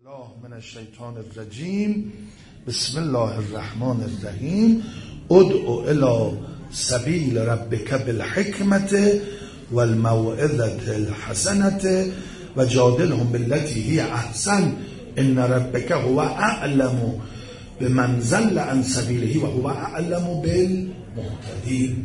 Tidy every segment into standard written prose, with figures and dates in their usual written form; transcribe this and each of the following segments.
الله من الشیطان الرجیم. بسم الله الرحمن الرحیم. ادعو الی سبیل ربک بالحکمت والموعظة الحسنة وجادلهم بالتي هي احسن ان ربک هو اعلم بمن ضل عن سبیله و هو اعلم بالمهتدین.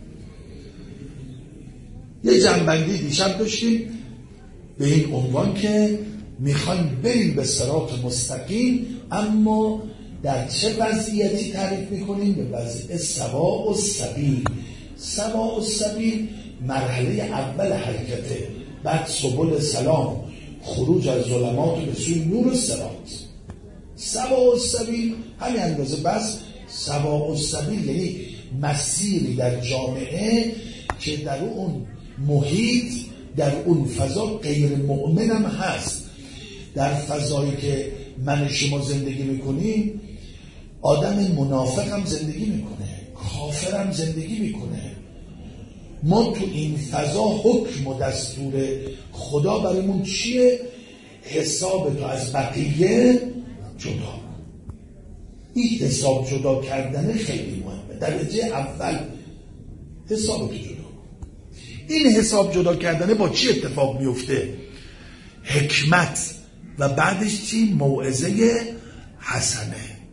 یه جنبندی دیشب داشتیم به این عنوان که میخوایم بریم به صراط مستقیم، اما در چه وضعیتی تعریف میکنیم؟ به وضع سواء السبیل. سواء السبیل مرحله اول حرکته، بعد سبل سلام، خروج از ظلمات به سوی نور الصراط. سواء السبیل همین اندازه بس. سواء السبیل یعنی مسیری در جامعه که در اون محیط، در اون فضا غیر مؤمنم هست. در فضایی که من شما زندگی میکنیم آدم منافق هم زندگی میکنه، کافر هم زندگی میکنه. ما تو این فضا حکم و دستور خدا برامون چیه؟ حساب تو از بقیه جدا. این حساب جدا کردن خیلی مهمه. درجه اول حساب تو جدا. این حساب جدا کردن با چی اتفاق میفته؟ حکمت و بعدش چی؟ موعظه حسنه.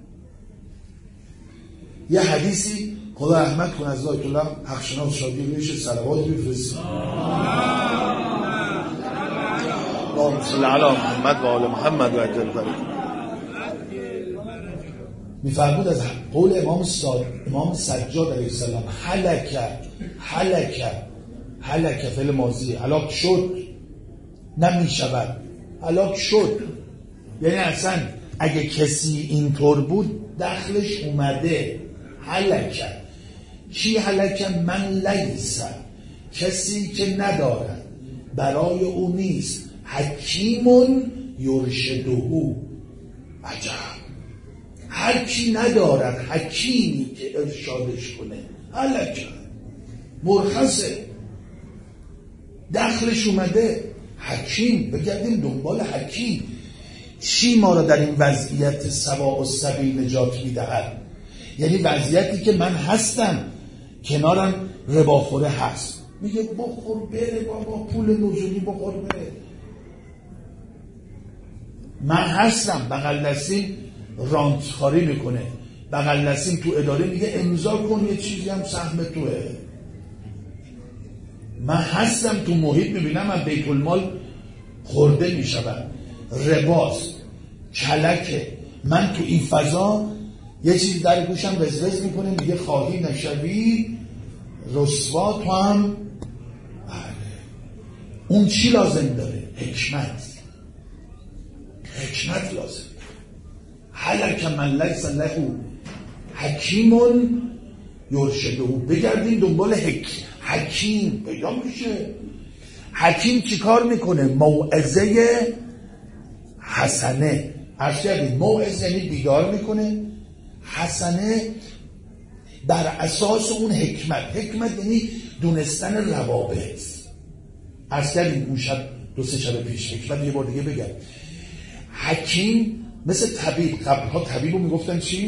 یه حدیثی خدا رحمت کنه از آیت الله حقشناس شادی رویش صلوات بفرستید. اللهم صل علی محمد و آل محمد و عجل فرج. میفرمود از قول امام سجاد علیه السلام هلک فعل ماضی، هلاک شد، نمیشود، هلاک شد. یعنی اصلا اگه کسی اینطور بود دخلش اومده. هلک چی؟ هلک من لیس، کسی که ندارد، برای او نیست، حکیمون یرشدهو. عجب، هر کی ندارد حکیمی که ارشادش کنه، هلک، مرخصه، دخلش اومده. حکیم، بگردیم دنبال حکیم. چی ما را در این وضعیت سواء السبیل نجات میدهد؟ یعنی وضعیتی که من هستم، کنارم رباخوره هست، میگه بخور بره بابا، پول نزولی بخور بره. من هستم، بغل دستیم رانتخاری میکنه، بغل دستیم تو اداره میگه امضا کن یه چیزی هم سهم توه. من هستم تو محیط، میبینم من بیت المال خورده میشود، رباست، کلکه. من تو این فضا یه چیز در گوشم وزوز میکنه، میگه خواهی نشوی رسوا تو هم. اون چی لازم داره؟ حکمت لازم. هلک من لیس له حکیمون یرشدهو. بگردیم دنبال حکیم پیدا میشه. حکیم چی کار میکنه؟ موعظه حسنه. ارشدی موعظه یعنی بیدار میکنه، حسنه بر اساس اون حکمت یعنی دونستن روابط. ارشدی اون شب 2-3 شب پیش حکمت یه بار دیگه بگم. حکیم مثل طبیب، قبلها طبیبو میگفتن چی؟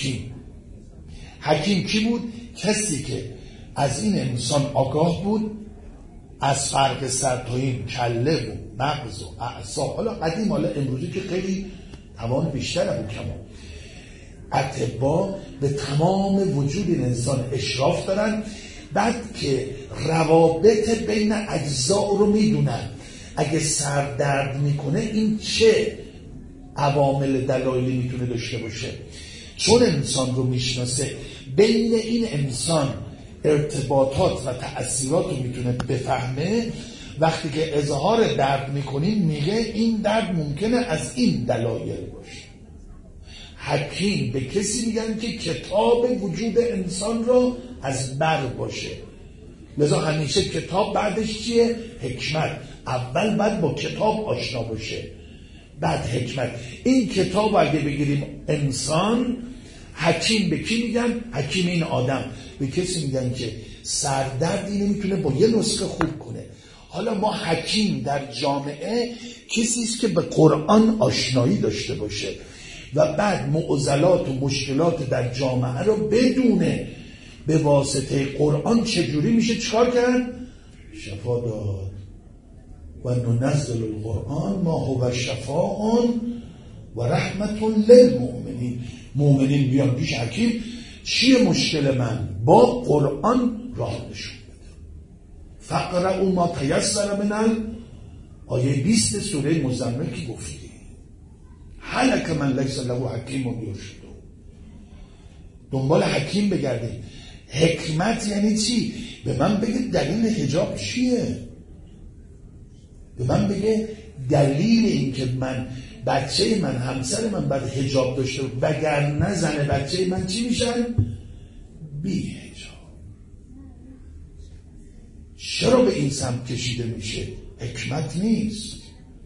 حکیم کی بود؟ کسی که از این انسان آگاه بود، از فرق سر تا این کله و مغز و اعصاب. حالا قدیم، حالا امروزی که خیلی توان بیشتر بود. کمان اطباء به تمام وجود این انسان اشراف دارن، بعد که روابط بین اجزا رو میدونن. اگه سر درد میکنه این چه عوامل دلایلی میتونه داشته باشه؟ چون انسان رو میشناسه، بین این انسان ارتباطات و تأثیرات رو میتونه بفهمه. وقتی که اظهار درد میکنین میگه این درد ممکنه از این دلایل باشه. حکیم به کسی میگن که کتاب وجود انسان رو از بر باشه. لذا همیشه کتاب بعدش چیه؟ حکمت. اول باید با کتاب آشنا باشه، بعد حکمت. این کتاب اگه بگیریم انسان، حکیم به کی میگن؟ حکیم این آدم به کسی میگن که سردردی نمیتونه با یه نسخه خوب کنه. حالا ما حکیم در جامعه کسی است که به قرآن آشنایی داشته باشه و بعد معضلات و مشکلات در جامعه رو بدونه به واسطه قرآن چجوری میشه چکار کرد؟ شفا داد. و ننزل القرآن ما هو شفاء و رحمت للمؤمنین. مؤمنین بیان پیش حکیم، چیه مشکل من؟ با قرآن راه نشون بده. فقرأوا ما تیسر من آیه 20 سوره مزمل که گفتی هلک من لیس له حکیم و بیرشد. دنبال حکیم بگردید. حکمت یعنی چی؟ به من بگه دلیل حجاب چیه؟ به من بگه دلیل این که من بچه من همسر من باید حجاب داشته وگرنه زن بچه من چی میشن؟ بی حجاب. چرا به این سمت کشیده میشه؟ حکمت نیست.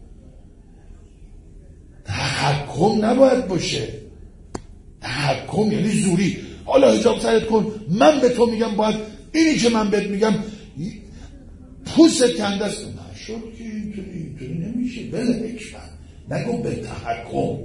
تحکم نباید باشه. تحکم یعنی زوری. حالا حجاب سرت کن، من به تو میگم باید اینی که من بهت میگم پوست کنده است. نشد که اینطوری نمیشه. بله حکمت نگو به تحکم.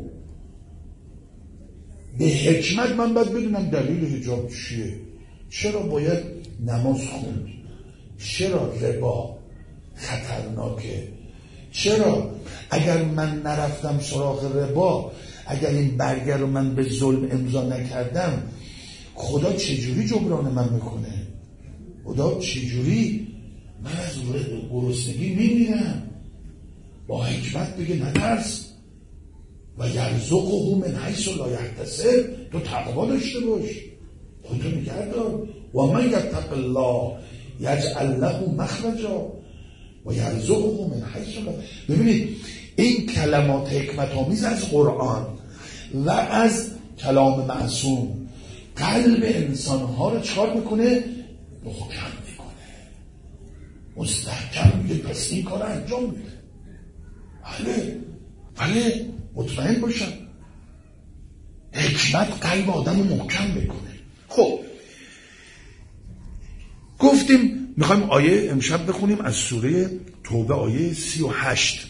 به حکمت من باید بدونم دلیل حجاب چیه. چرا باید نماز خوند؟ چرا ربا خطرناکه؟ چرا اگر من نرفتم سراغ ربا، اگر این برگر رو من به ظلم امضا نکردم، خدا چجوری جبران من میکنه؟ خدا چجوری؟ من از گرسنگی میمیرم. با حکمت بگه نترس و یرزقه من حیث لا یحتسب. تو تقوا داشته باش، خودتو نگه دار. و من یتق الله یجعل له مخرجا و یرزقه من حیث لا. ببینید این کلمات حکمت آمیز از قرآن و از کلام معصوم قلب انسانها رو چکار میکنه؟ محکم میکنه، مستحکم میگه پس این کار انجام میده. بله مطمئن باشم. حکمت قلب آدم رو محکم میکنه. خب گفتیم میخوایم آیه امشب بخونیم از سوره توبه آیه 38.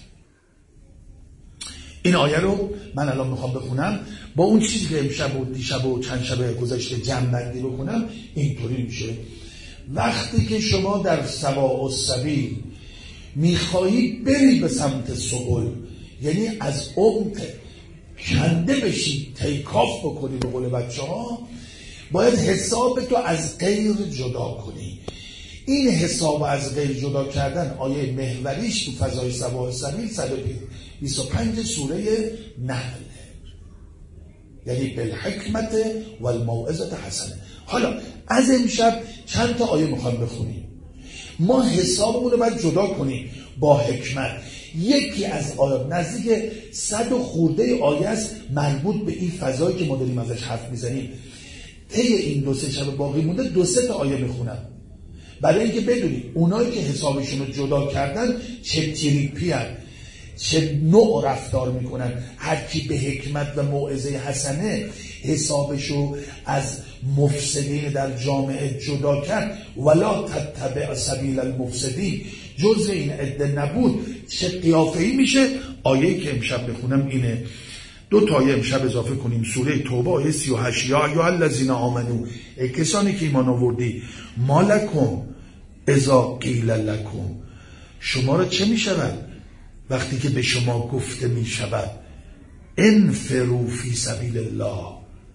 این آیه رو من الان میخوام بخونم با اون چیزی که امشب و دیشب و چند شب گذشته جمع بندی بکنم. اینطوری میشه وقتی که شما در سواء السبیل میخواهی بری به سمت سبل، یعنی از عمق کنده بشی، تیکاف بکنی به قول بچه ها، باید حساب تو از غیر جدا کنی. این حساب از غیر جدا کردن آیه محوریش تو فضای سواء السبیل 125 سوره نحل، یعنی بالحکمت و الموعظه حسنه. حالا از امشب چند تا آیه میخوام بخونیم. ما حسابمون رو باید جدا کنیم با حکمت. یکی از آیات نزدیک 100 خورده آیه است مربوط به این فضایی که ما داریم ازش حرف میزنیم. طی این 2-3 شب باقی مونده 2-3 تا آیه میخونم برای اینکه بدونید اونایی که حسابشون رو جدا کردن چه تریپی هستن، چه نوع رفتار میکنن. هر کی به حکمت و موعظه حسنه حسابشو از مفسدین در جامعه جدا کرد، ولا تتبع سبیل المفسدین، جز این عده نبود، چه قیافه‌ای میشه. آیه‌ای که امشب بخونم اینه. 2 تا آیه امشب اضافه کنیم. سوره توبه آیه 38. یا ایها الذین آمنو، ای کسانی که ایمان آوردی، ما لکم اذا قیل لکم، شما را چه میشود وقتی که به شما گفته میشود انفروا فی سبیل الله.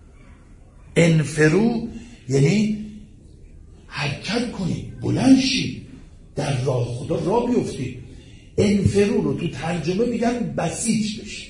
انفروا یعنی حرکت کنید، بلند شید، در راه خدا راه بیفتید. انفروا رو تو ترجمه میگن بسیج بشید.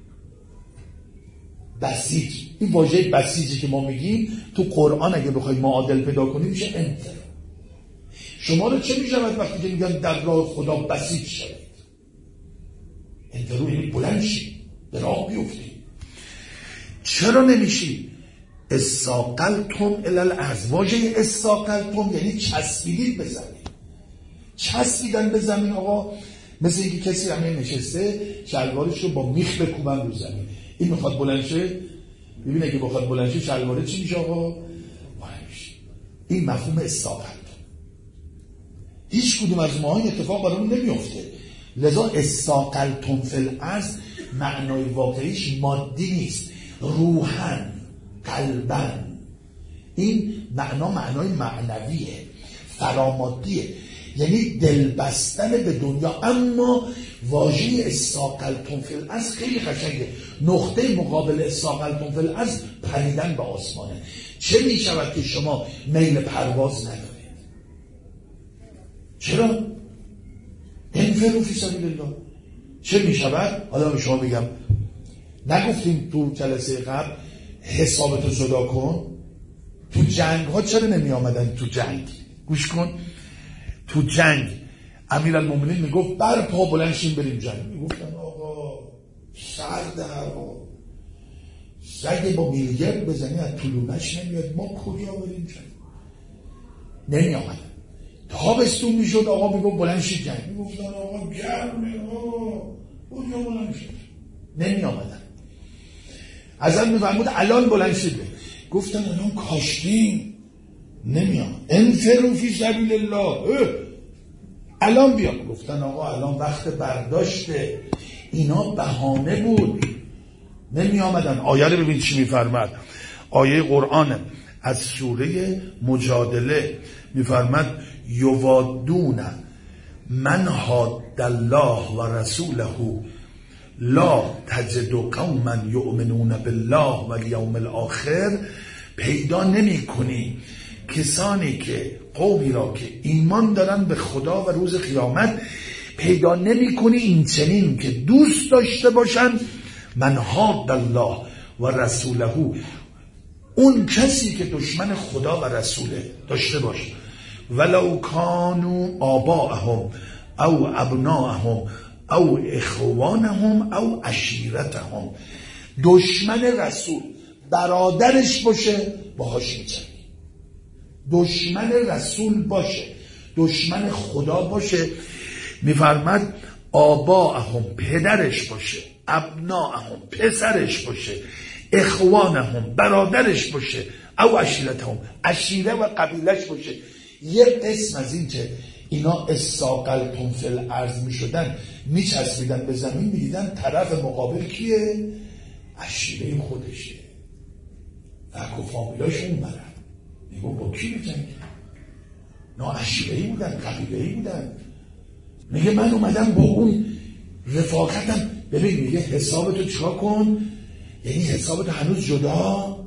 بسیج، این واژه بسیجی که ما میگیم تو قرآن اگه بخواید معادل پیدا کنیم میشه انفروا. شما رو چه میشود وقتی که میگن در راه خدا بسیج شوید؟ انفروا یعنی بلند شید، به راه بیفتید. چرا نمیشید؟ استاقلتم الی الارض. واژه استاقلتم یعنی چسبیدید به زمین. چسبیدن به زمین آقا مثل اینکه کسی همین نشسته شلوارش رو با میخ بکوبن رو زمین. این میخواد بلند شه، ببینه که بخواد بلند شه شلواره چی میشه آقا؟ بلند میشه. این مفهوم استاقلتم. هیچ کدوم از ما این اتفاق برامون نمیفته. لذا استاقلتم فی الارض معنای واقعیش مادی نیست، روحن، قلبن. این معنای معنویه، فرامادیه، یعنی دل بستن به دنیا. اما واژه استاقلتم فی الارض خیلی قشنگه. نقطه مقابل استاقلتم فی الارض پریدن به آسمانه. چه می شود که شما میل پرواز ندارید؟ چرا؟ انفروا فی سبیل الله. چه می شود؟ حالا به شما میگم، نگفتیم تو جلسه قبل حسابتو جدا کن؟ تو جنگ ها چرا نمی آمدن؟ تو جنگ گوش کن، تو جنگ امیرالمومنین میگفت برپا بلند شیم بریم جنگ. میگفتن آقا سرد هوا، سگ با میلگرد بزنی از طولونش نمیاد، ما کجا بریم جنگ؟ نمی آمدن. تابستون میشد آقا میگفت بلند شید جنگ. میگفتن آقا گرمه، کجا بلند شد؟ نمی آمدن. ازم میفرمود الان بلند شید. گفتن الان کاشتیم، نمیام. انفروا فی سبیل الله، الان بیام. گفتن آقا الان وقت برداشته. اینا بهانه بود، نمی آمدن. آیه رو ببین چی میفرماد. آیه قرآن از سوره مجادله میفرماد یوادون من حاد الله و رسوله لا تجد قوما یؤمنون بالله و الیوم الاخر. پیدا نمی کنی کسانی که قومی را که ایمان دارن به خدا و روز قیامت، پیدا نمی کنی این چنین که دوست داشته باشن من حاد الله و رسوله، اون کسی که دشمن خدا و رسوله داشته باشه. ولو کانوا آباءهم او ابناءهم او اخوانهم او عشیرتهم. دشمن رسول برادرش باشه باهاش میجنگی. دشمن رسول باشه، دشمن خدا باشه. میفرماد آباءهم پدرش باشه، ابناءهم پسرش باشه، اخوانهم برادرش باشه، او عشیرتهم عشیره و قبیلش باشه. یه قسم از این که اینا استاقلتم فی الارض میشدن، میچسبیدن به زمین، میدیدن طرف مقابل کیه؟ عشیره خودشه، فک و فامیلاش اون برن. میگو با کی میجنگی؟ نه عشیره‌ای بودن، قبیله‌ای بودن. میگه من اومدم با اون رفاقتم. ببین میگه حسابتو چیکار کن؟ یعنی حسابتو هنوز جدا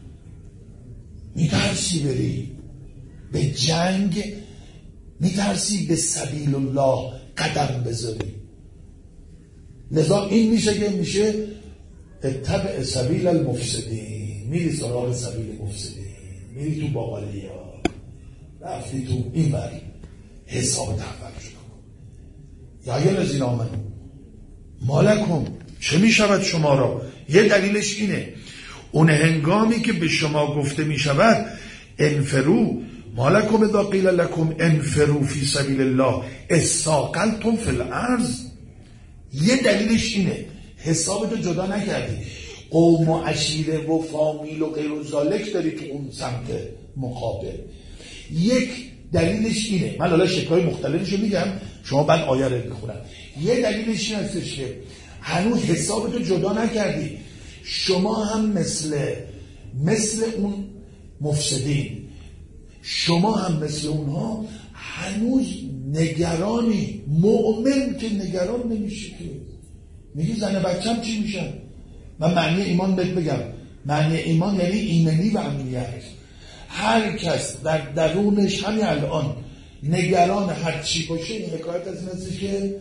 میترسی بری به جنگ، میترسی به سبیل الله قدم بذاری. لذا این میشه که میشه اتبع سبیل المفسدین. میری سراغ سبیل مفسدین، میری تو باقالی ها، رفتی تو این بر حساب تحول شد. یا یا الذین آمنوا مالکم، چه میشود شما را؟ یه دلیلش اینه، اون هنگامی که به شما گفته میشود انفروا مالکم اذا قیل لکم انفروا فی سبیل الله استاقلتم فی الارض. یه دلیلش اینه، حسابتو جدا نکردی، قوم و عشیره و فامیل و غیر و ذالک داری تو اون سمت مقابل. یک دلیلش اینه، من حالا شکل‌های مختلفشو میگم، شما بعد آیه رو بخونم. یه دلیلش این هستش که هنوز حسابتو جدا نکردی. شما هم مثل اون مفسدین، شما هم مثل اونها هنوز نگرانی. مؤمن که نگران نمیشه که. میگی زن بچم چی میشن؟ من معنی ایمان بهت بگم. معنی ایمان یعنی ایمنی و امنیت. هر کس در درونش همین الان نگران هر چی باشه، این حکایت از این هستی که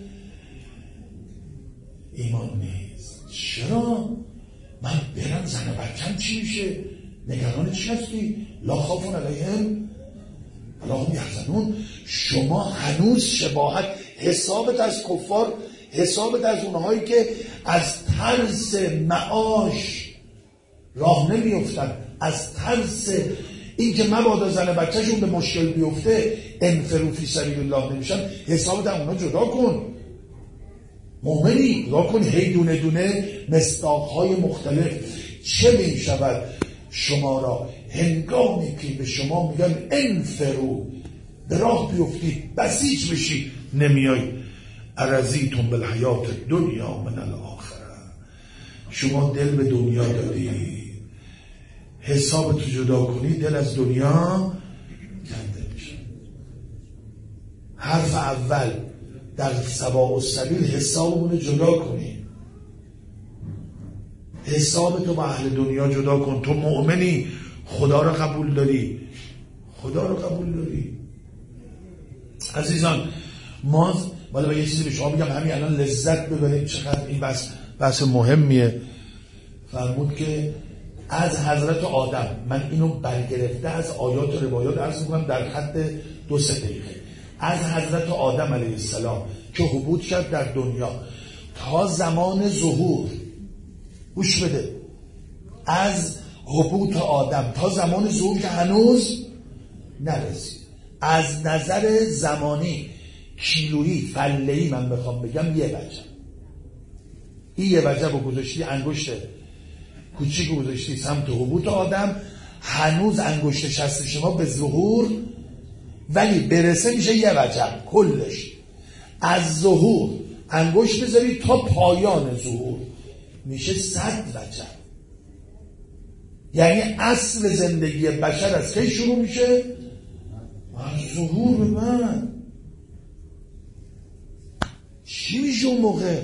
ایمان نیست. چرا؟ من برم زن بچم چی میشه؟ نگران چی هستی؟ لا خوف علیهم ولا هم یحزنون. شما هنوز شباهت، حسابت از کفار، حسابت از اونهایی که از ترس معاش راه نمیفتن، از ترس این که مبادا زن بچهشون به مشکل بیفته انفروا فی سبیل الله نمیشن، حسابت از اونها جدا کن. مؤمنی جدا کن. هی دونه دونه مصداق‌های مختلف. چه می شود شما را هنگامی که به شما میگن انفروا به راه بیفتی بسیج بشی نمیای. ارضیتم بالحیات الدنیا من الاخره، شما دل به دنیا دادی، حساب تو جدا کنی دل از دنیا کنده میشه. حرف اول در سواء السبیل حسابمون جدا کنی، حساب تو با اهل دنیا جدا کن. تو مؤمنی، خدا رو قبول داری، خدا رو قبول داری. عزیزان ما بالا یه چیزی به شما بگم، همین الان لذت ببرید چقدر این بحث مهمیه. فرمود که از حضرت آدم، من اینو برگرفته از آیات و روایات عرض میکنم در حد 2-3 دقیقه، از حضرت آدم علیه السلام که حبوط کرد در دنیا تا زمان ظهور، گوش بده، از حبوط آدم تا زمان ظهور که هنوز نرسید، از نظر زمانی کیلویی فله‌ای من بخوام بگم یه وجب، این یه وجب رو گذاشتی، انگشت کوچیک گذاشتی سمت حبوط آدم، هنوز انگشت شست شما به ظهور، ولی برسه میشه یه وجب کلش. از ظهور انگشت بذاری تا پایان ظهور میشه 100 وجب. یعنی اصل زندگی بشر از کی شروع میشه؟ از ظهور به من. چی میشه اون موقع؟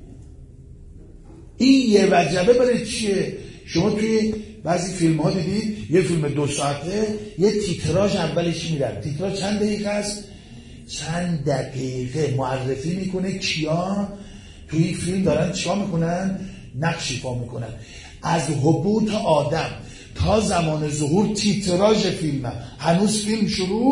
این یه وجبه برای چیه؟ شما توی بعضی فیلم ها دیدید یه فیلم 2 ساعته یه تیتراژ اولش میرن، تیتراژ چند دقیقه است؟ چند دقیقه معرفی میکنه کیا توی این فیلم دارن چیکار میکنن، نقش ایفا میکنن. از حبوط آدم تا زمان ظهور تیتراژ فیلمه. هنوز فیلم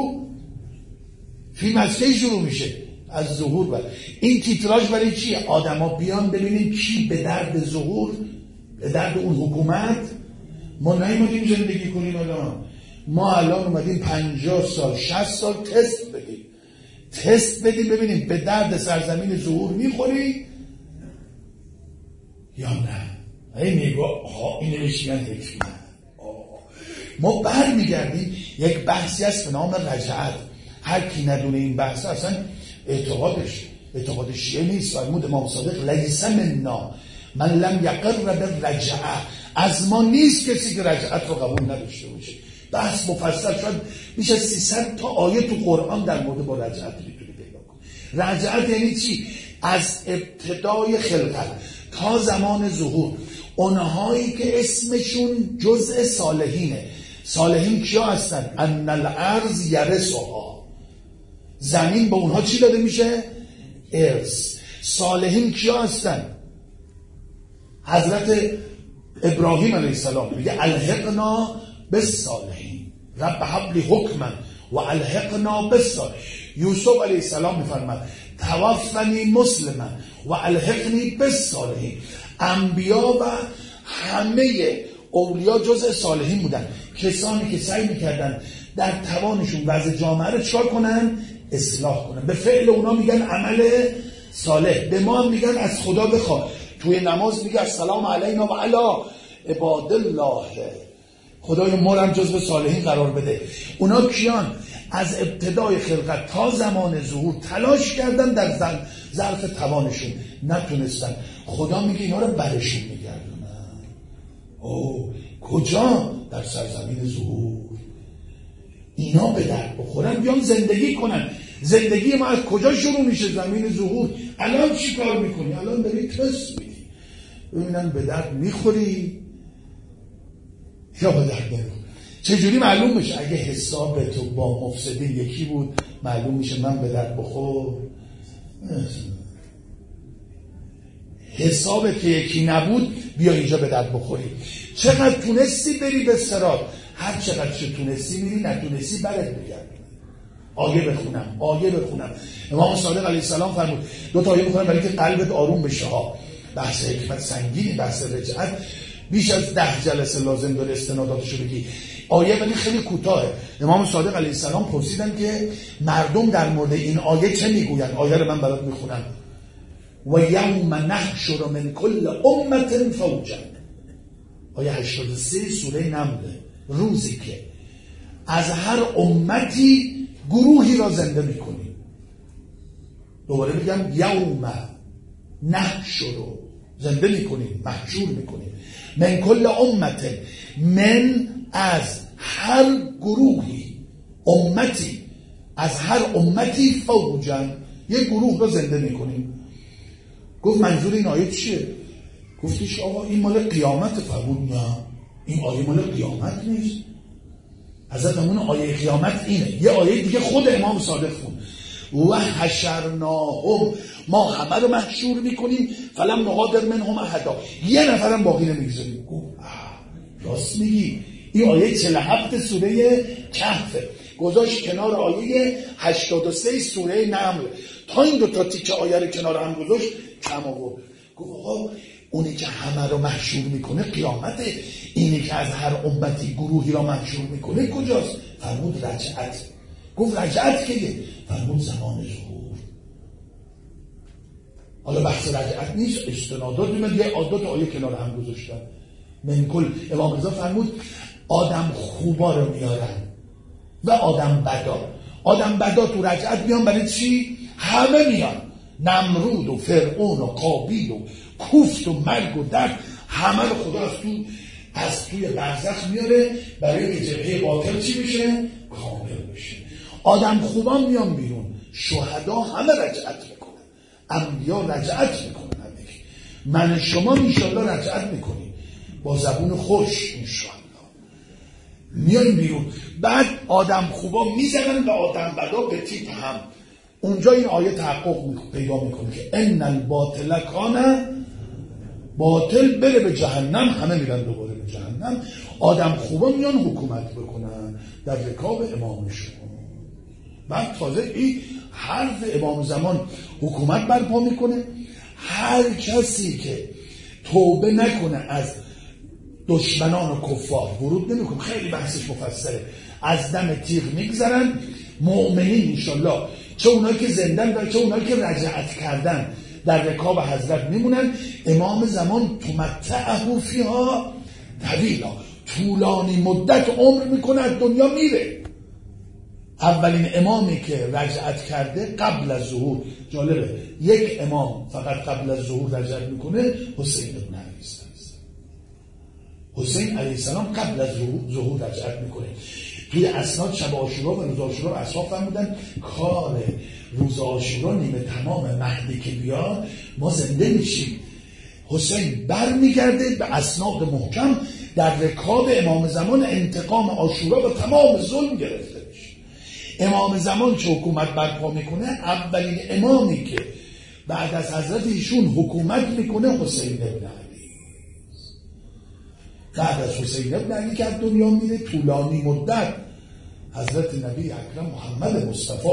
فیلم از کی شروع میشه؟ از ظهور. بر این تیتراژ برای چیه؟ آدما بیان ببینیم کی به درد ظهور، به درد اون حکومت. ما نیومدیم زندگی کنیم الان، ما الان اومدیم 50 سال 60 سال تست بدیم ببینیم به درد سرزمین ظهور میخوری یا نه. این میگه این نمیشیگن حکمت. ما برمیگردیم یک بحثی هست به نام رجعت. هر کی ندونه این بحث اصلا اعتقاد شیعه نیست. فرمود امام صادق لیس منا من لم یقر بالرجعه، از ما نیست کسی که رجعت رو قبول نداشته باشه. بحث مفصل شد، میشه 300 تا آیه تو قرآن در مورد با رجعت میتونی پیدا کنی. رجعت یعنی چی؟ از ابتدای خلقت تا زمان ظهور اونهایی که اسمشون جزء صالحینه. صالحین کیا هستن؟ ان الارض یرثها، زمین به اونها چی داده میشه؟ ارث. صالحین کیا هستن؟ حضرت ابراهیم علیه السلام میگه الحقنا بالصالحین رب هب لی حکما و الحقنا بالصالحین. یوسف علیه السلام میفرماد توفنی مسلما و الحقنی بالصالحین. انبیا و همه اولیا جزء صالحین بودن، کسانی که سعی میکردن در توانشون وضع جامعه رو چکار کنن؟ اصلاح کنن. به فعل اونا میگن عمل صالح. به ما هم میگن از خدا بخواه. توی نماز میگه السلام علینا و علی عباد الله، خدای ما رو هم جزو صالحین قرار بده. اونا کیان؟ از ابتدای خلقت تا زمان ظهور تلاش کردن در ظرف توانشون، نتونستن. خدا میگه اینا رو برشون میگردونن. کجا؟ در سرزمین ظهور. اینا به درد بخورن بیان زندگی کنن. زندگی ما از کجا شروع میشه؟ زمین ظهور. الان چی کار میکنی؟ الان داری تست میدی ببینن به درد میخوری یا به درد نمیخوری. چجوری معلوم میشه؟ اگه حساب تو با مفسدین یکی بود معلوم میشه من به درد بخور. حساب که یکی نبود بیا اینجا به درد بخوری. چقدر تونستی بری به صراط، هر چقدر چه تونستی میری، نتونستی برات بگرد. آیه بخونم. امام صادق علیه السلام فرمود 2 تا آیه بخونم برای که قلبت آروم بشه ها. بحث حکمت سنگینی، بحث رجعت بیش از 10 جلسه لازم داره استناداتشو بگی. آیه ولی خیلی کوتاهه. امام صادق علیه السلام پرسیدن که مردم در مورد این آیه چه میگوین؟ آیه رو من برات میخونم. و یوم نحشر من کل امت فوجا، آیه 83 سوره نمل. روزی که از هر امتی گروهی را زنده میکنیم. دوباره میگم یوم نحشر رو زنده میکنیم، محشور میکنیم. من کل امت، من از هر گروهی، امتی از هر امتی فوجن، یک گروه رو زنده میکنیم. گفت منظور این آیه چیه؟ گفتیش آقا این مال قیامت. فرمود نه، این آیه مال قیامت نیست. حضرت همون آیه قیامت اینه. یه آیه دیگه خود امام صادق خوند، و حشرناهم، ما همه رو محشور میکنیم، فلم نغادر منهم احدا، یه نفرم باقی نمیگذاریم. گفت راست میگی. این آیه 47 سوره کهفه، گذاشت کنار آیه 83 سوره نمل. تا این دو تا تیکه آیه رو کنار هم گذاشت، کم آورد. گفت آقا اونی که همه رو محشور میکنه قیامته، اینی که از هر امتی گروهی را محشور میکنه کجاست؟ فرمود رجعت. گفت رجعت کیه؟ فرمود زمان ظهور. حالا بحث رجعت نیست، استنادات من یه عادات آیه کنار هم گذاشتم. من کل امام رضا فرمود آدم خوبا رو میارن و آدم بدا. آدم بدا تو رجعت میان برای چی؟ همه میان، نمرود و فرعون و قابیل و کوفت و مرگ و درد، همه رو خدا از توی برزخ میاره برای که جبهه باطل چی بشه؟ کامل بشه. آدم خوبان میان بیرون، شهدا همه رجعت میکنن، انبیا رجعت میکنن. من شما انشالله رجعت میکنیم با زبون خوش انشالله میان بیرون. بعد آدم خوبا میزنن و آدم بدا به تیپ هم. اونجا این آیه تحقق پیدا میکنه که ان الباطل کان، باطل بره به جهنم، همه میرن دوباره به جهنم. آدم خوبا میان حکومت بکنن در رکاب امام شما. بعد تازه این حرف امام زمان حکومت برپا میکنه. هر کسی که توبه نکنه از دشمنان و کفار ورود نمیکنه، خیلی بحثش مفصله، از دم تیغ میگذرن. مؤمنین انشالله، چه اونایی که زندن و چه اونایی که رجعت کردن، در رکاب حضرت میمونن. امام زمان تمتعه فیها طویلا، طولانی مدت عمر میکنه، از دنیا میره. اولین امامی که رجعت کرده قبل از ظهور، جالبه یک امام فقط قبل از ظهور رجعت میکنه، حسین ابن علی است. حسین علیه السلام قبل از ظهور رجعت میکنه. توی اسناد شب عاشورا و روز عاشورا اصحاب فرمودن کار روز عاشورا نیمه تمام، مهدی که بیاد ما زنده میشیم. حسین بر میگرده به اسناد محکم در رکاب امام زمان، انتقام عاشورا و تمام ظلم گرفته میشه. امام زمان چه حکومت برپا میکنه، اولین امامی که بعد از حضرت ایشون حکومت میکنه حسین ابن علی. بعد از حسین ابن علی که از دنیا میره، طولانی مدت حضرت نبی اکرم محمد مصطفی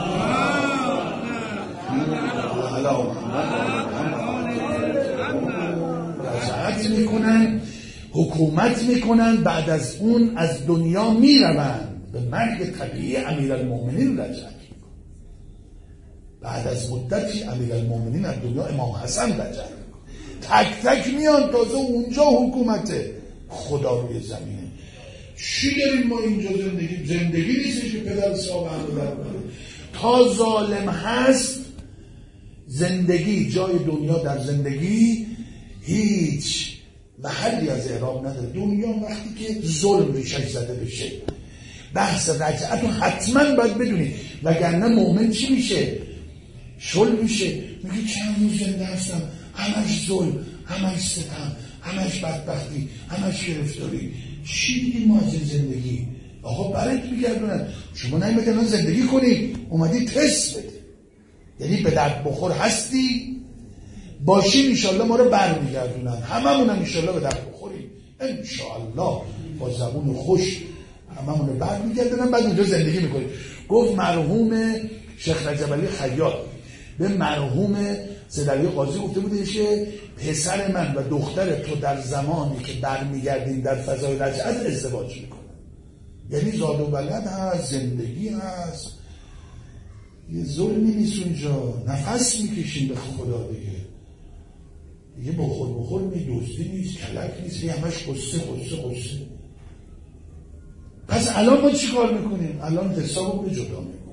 رجعت میکنن، حکومت میکنن. بعد از اون از دنیا میروند، به مرگ طبیعی امیرالمومنین رجعت میکنن. بعد از مدتی امیرالمومنین از دنیا امام حسن رجعت میکنن. تک تک میان، تازه اونجا حکومت خدا روی زمینه. چی داریم ما اینجا؟ زندگی نیستش که پدر صاحب همه برکنه. تا ظالم هست زندگی، جای دنیا در زندگی هیچ محلی از اعراب نداره. دنیا وقتی که ظلم ریشش زده بشه، بحث رجعت رو حتما باید بدونید، وگرنه مؤمن چی میشه؟ شل میشه. میگه چند روز زنده هستم، همش ظلم، همش ستم، همش بدبختی، همش گرفتاری. چی دیگه ما از زندگی؟ آقا برات میگردونن. شما نمیگن زندگی کنی، اومدی تست بده، یعنی به درد بخور هستی باشی، انشالله ما رو برمیگردونن، هممون هم انشالله به درد بخوریم انشالله، با زبون خوش هممون رو برمیگردونن. بعد اونجا زندگی میکنیم. گفت مرحوم شیخ رجب علی خیاط به مرحوم سیدعلی قاضی گفته بودش که پسر من و دختر تو در زمانی که برمیگردیم در فضای رجعت ازدواج میکنن. یعنی زاد و ولد هست، زندگی هست، یه ظلمی نیست اونجا، نفس میکشیم به خدا دیگه بخور دزدی نیست، کلک نیست، یه همش قصه. پس الان ما چی کار میکنیم؟ الان حسابو به جدا میکنیم.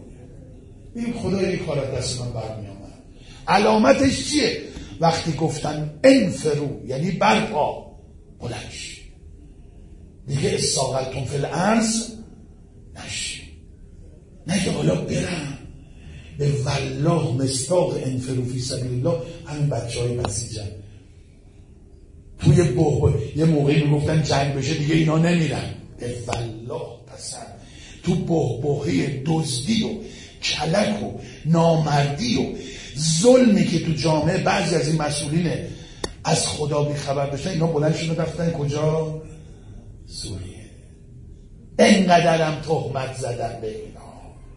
این خدا یک کار دست من برمی آمد. علامتش چیه؟ وقتی گفتن انفرو یعنی برپا بلنش دیگه استاقلتون فی الارض نشی، نگه حالا برم به والله مصداق انفرو فی سبیل الله. همین بچه های بسیجن توی یه موقعی میگفتن جنگ بشه دیگه اینا نمیرن، به والله پسند تو بحبوحه دزدی و کلک و نامردی و ظلمی که تو جامعه بعضی از این مسئولین از خدا بیخبر داشتن، اینا بلند شدن رفتن کجا؟ سوریه. انقدرم تهمت زدن به اینا.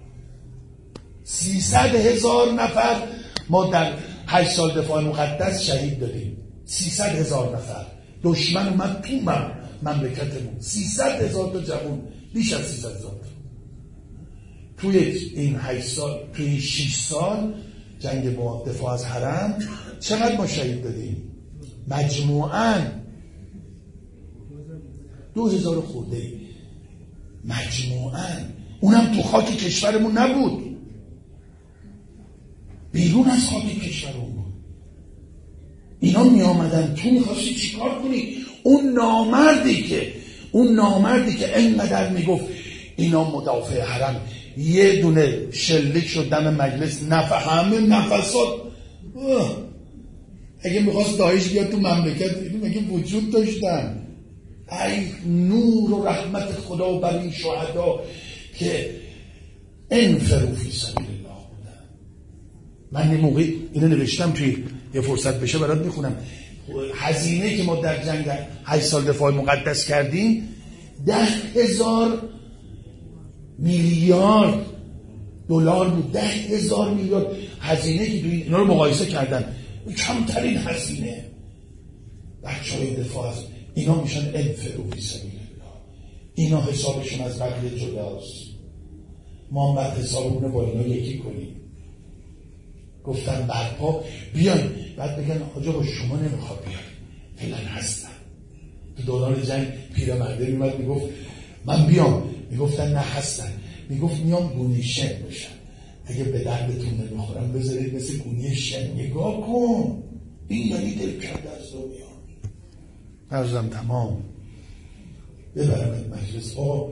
300,000 نفر ما در 8 سال دفاع مقدس شهید دادیم. 300,000 نفر دشمن اومد تو مملکتمون. 300,000 تا جوان، بیش از 300,000 توی این 8 سال، توی این 6 سال جنگ با دفاع از حرم چقدر ما شهید دادیم؟ مجموعاً 2000 خورده، مجموعاً. اونم تو خاک کشورمون نبود، بیرون از خاک کشورمون بود. اینا می آمدن تو میخواستی چیکار کنی؟ اون نامردی که اینقدر میگفت اینا مدافع حرم، یه دونه شلیک شد دم مجلس، همه نفسات. اگه میخواست داعش بیاد تو مملکت مگه وجود داشتن؟ ای نور و رحمت خدا بر این شهدا که انفروا فی سبیل الله بودن. من یه موقعی اینو نوشتم توی یه فرصت بشه برات میخونم. هزینه که ما در جنگ 8 سال دفاع مقدس کردیم 10,000 میلیارد دلار بود. 10,000 میلیارد هزینه که توی اینا رو مقایسه کردن، کمترین هزینه. بچه‌های دفاع از اینا میشن انفروا فی سبیل الله. اینا حسابشون از بقیه جداست. ما بعد حسابمون با اینا یکی کنیم. گفتن برپا بیان، بعد بگن آجا با شما نمیخواد بیان، فعلا هستن. تو دوران جنگ پیرمرده میمد میگفت من بیام، میگفتن نه هستن. میگفت میام گونی شن بشن، اگه به دردتون نمیخورم بذارید مثل گونی شن. نگاه کن، این یعنی دل کرده از دنیا. عرضم تمام ببرم مجلس.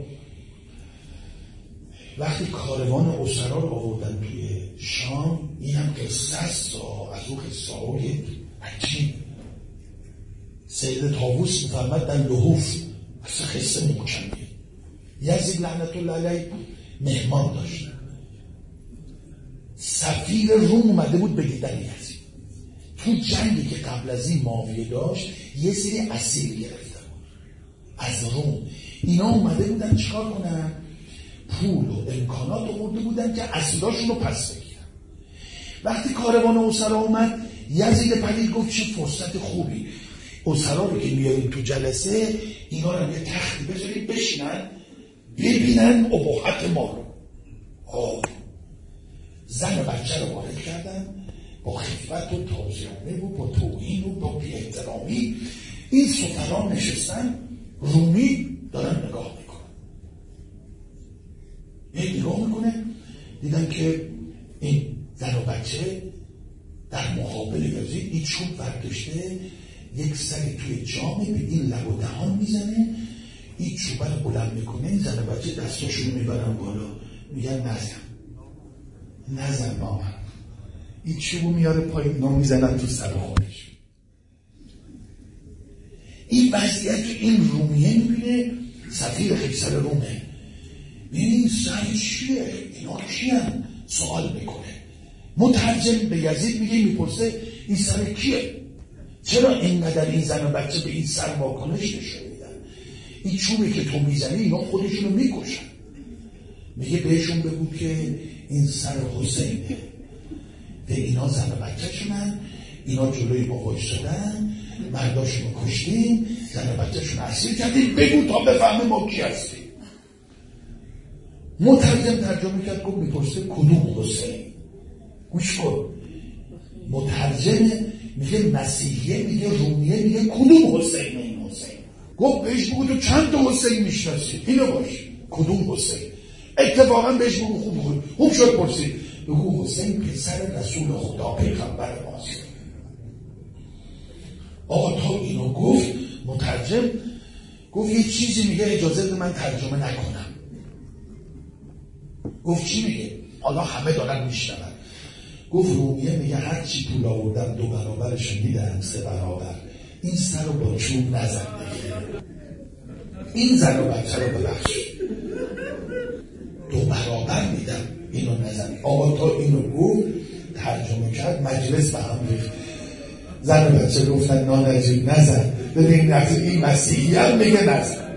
وقتی کاروان اسرا رو آوردن توی شام، این هم قصه است از او قصه های عجیب. سید طاووس میفرمد در لحوف، اصلا قصه محکمیه. یزید لعنت الله علیه مهمان داشت، سفیر روم اومده بود به دیدن یزید. تو جنگی که قبل از این معاویه داشت یه سری اسیر گرفته بود از روم. اینا اومده بودن چیکار کنن؟ پول و امکانات آورده بودن که اسیراشون رو پس بگیرن. وقتی کاروان اسرا اومد، یزید پلید گفت چه فرصت خوبی، اسرا رو که میاریم تو جلسه اینا رو یه تختی بذارید بشینن ببینن اباحت ما رو. زن و بچه رو وارد کردن با خفت و تازیانه و با توهین و با بی احترامی. این سفران نشستن رومی دارن نگاه میکنن. یک نگاه میکنه دیدن که این زن و بچه در مقابل یزید این چوب برداشته، یک سری توی جامه به این لب و دهان میزنه، این چوبه رو بلند میکنه، این زن و بچه دستاشون میبرن بالا، میگن نزن ماما. این چوبو میاره پایین، نو میزنن تو سر خودش. این وضعیت این رومیه میبینه، سفیر قیصر رومه، این سر چیه؟ اینا کیه؟ سوال میکنه. مترجم به یزید میگه، میپرسه این سر کیه؟ چرا اینقدر این زن و بچه به این سر واکنش نشون میدن؟ این چوبی که تو میزنی اینا خودشونو میکشن. میگه بهشون بگو که این سر حسینه، به اینا زن و بچه شونن، اینا جلوی ما وایسادن، مرداشونو کشتیم، زن و بچه شون اسیر کردیم، بگو تا بفهمه ما کی هستیم. مترجم ترجمه کرد، گفت میپرسه کدوم حسین؟ گوش کن، مترجم میگه مسیحیه، میگه رومیه، میگه کدوم حسین؟ این حسین. گفت بهش بگو تو چند تا حسین میشناسی؟ اینو باش، کدوم حسین؟ اتفاقا بهش بگو خوب شد پرسید، بگو حسین پسر رسول خدا پیغمبر ماست. آقا تا اینو گفت مترجم گفت یه چیزی میگه اجازه بده من ترجمه نکنم. گفت چی میگه؟ حالا همه دارن میشنون. گفت رومیه میگه هر چی پول آوردم 2 برابرش میدم 3 برابر. این سر رو با چوب نزن دیگه، این زن و بچه رو ببخش، 2 برابر میدم اینو نزن. آقا تا اینو گفت ترجمه کرد، مجلس به هم ریخت. زن و بچه گفتن نانجیب نزن. ببین این مسیحی هم میگه نزن.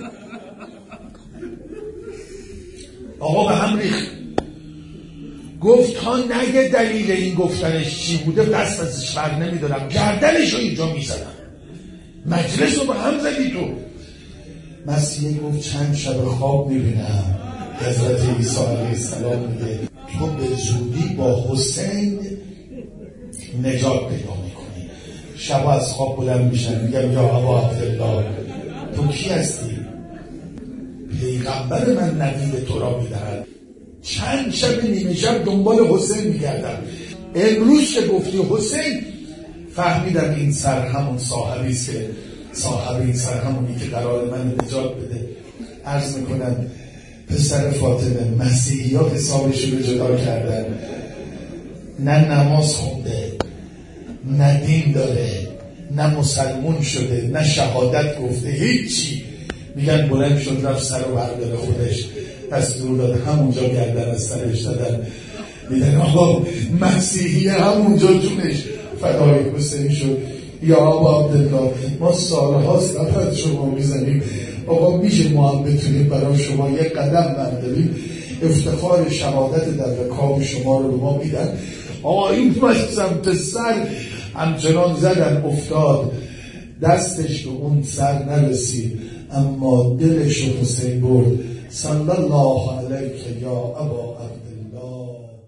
آقا به هم ریخت. گفت تا نگه دلیل این گفتنش چی بوده دست ازش بر نمیدارم، گردنش رو اینجا میزنم. مجلس رو به هم زدی تو. مسیحی گفت چند شب خواب میبینم حضرت عیسی علیه السلام میگه تو به زودی با حسین نجات پیدا میکنی. شب از خواب بلند میشن میگم یا ابا عبدالله تو کی هستی؟ پیغمبر من نوید تو را میدهد. چند شب نیمه شب دنبال حسین میگردم. امروز که گفتی حسین فهمیدم این سر همون صاحبی است که صاحب این سر همونی که قرار من نجات بده. عرض میکنم پسر فاطمه مسیحی ها حسابش رو جدا کردن، نه نماز خونده، نه دین داره، نه مسلمون شده، نه شهادت گفته، هیچی. میگن بلند شد رفت سر و برداره خودش دستور داد همونجا گردن از سرش دادن. میدن آقا مسیحی همونجا جونش فدای حسین شد. یا آقا عبدالله ما سالهاست نفت شما میزنیم، آقا میشه ما هم بتونیم برای شما یک قدم برداریم. افتخار شهادت در رکاب شما رو به ما میدن. آقا این سمت سر همچنان زدن افتاد، دستش به اون سر نرسید اما دلش رو حسین برد. صلی الله علیک یا ابا عبدالله.